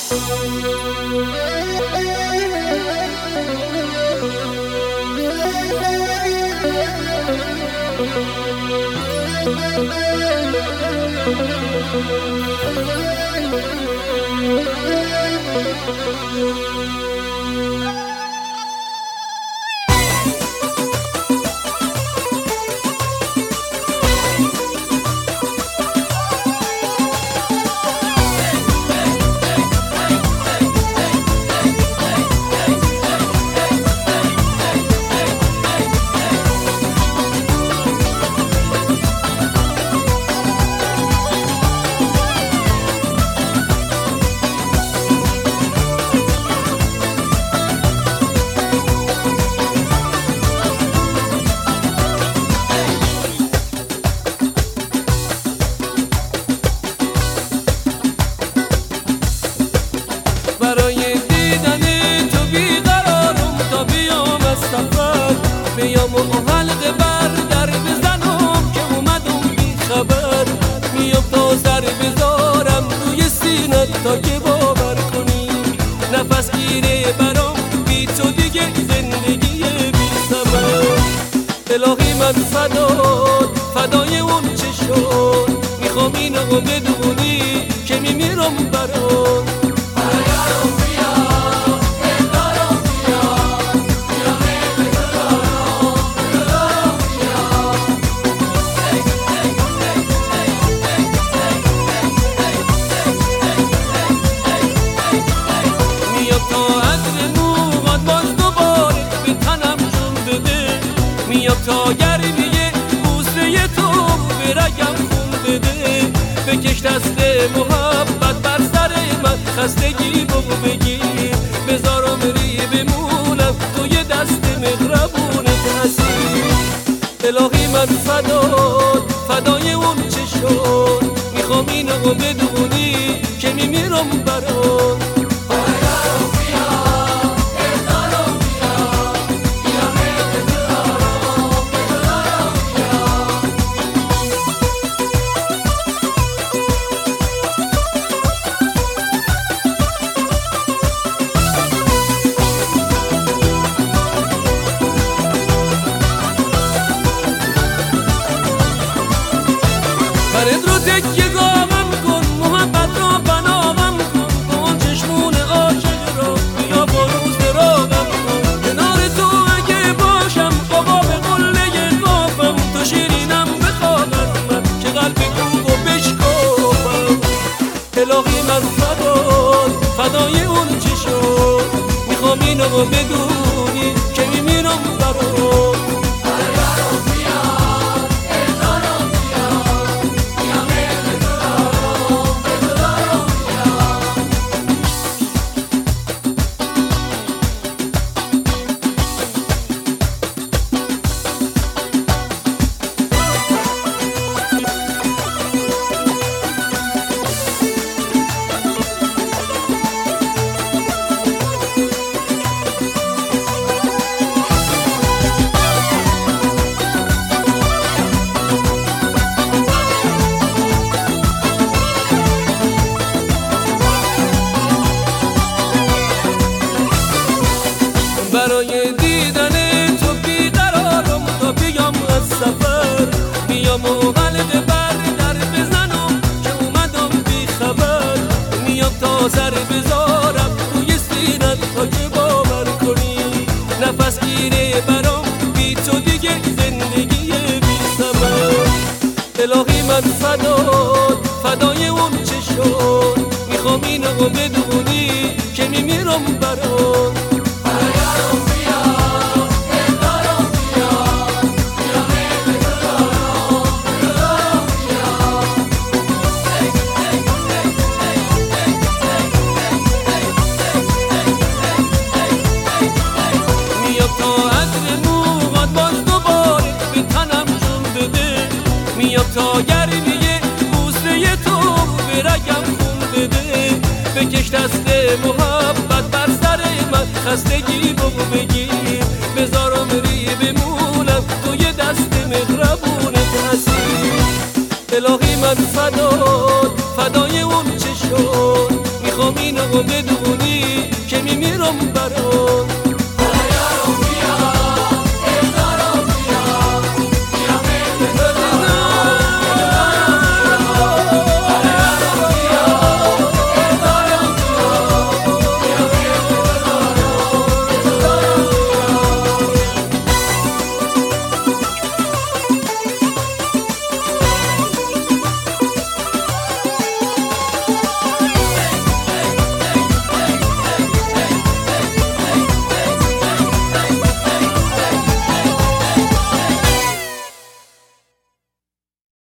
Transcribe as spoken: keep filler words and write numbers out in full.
برای دیدن تو بیقرارم تا بیام از سفر، بیام و حلقه بر در بزنم که اومدم بی خبر. میام تا سر بذارم روی سینت تا که باور کنی، نفس گیره برام بی تو دیگه زندگی بی ثمر. الهی من فدات فدای اون چه شد، میخوام اینو بدونی که میمیرم برات. میام تا گرمیه بوسه تو به رگم خون بده، بکش دست محبت بر سر من، خستگی بگو بگیر بذارم ری بمونم توی دست مهربونت حسین. الهی من فدات فدای اون چه شد، میخوام اینو بدونی که میمیرم برات. فرد رو تکیه گامم کن، محبت رو بنامم کن، کن چشمون عاشق رو بیا با روز راغم کن. کنار تو اگه باشم آقا به قله قافم، تو شیرینم بخوادم من که قلب کوب و بشکافم. الهی من فدات فدای اون چه شد، میخوام اینو بدونی که میمیرم برات. برای دیدن تو بیقرارم تا بیام از سفر، میام و حلقه بر در بزنم که اومدم بی خبر. میام تا سر بذارم روی سینت تا که باور کنی، نفس گیره برام بی تو دیگه زندگی بی ثمر. الهی من فدات فدای اون چه شد، میخوام اینو بدونی که میمیرم برات. میام تا گرمیه بوسه تو به رگم خون بده، بکش دست محبت بر سر من، خستگی بگو بگیر بذارم ری بمونم توی دست مهربونت حسین. الهی من فدات فدای اون چه شد، میخوام میام اینو بدون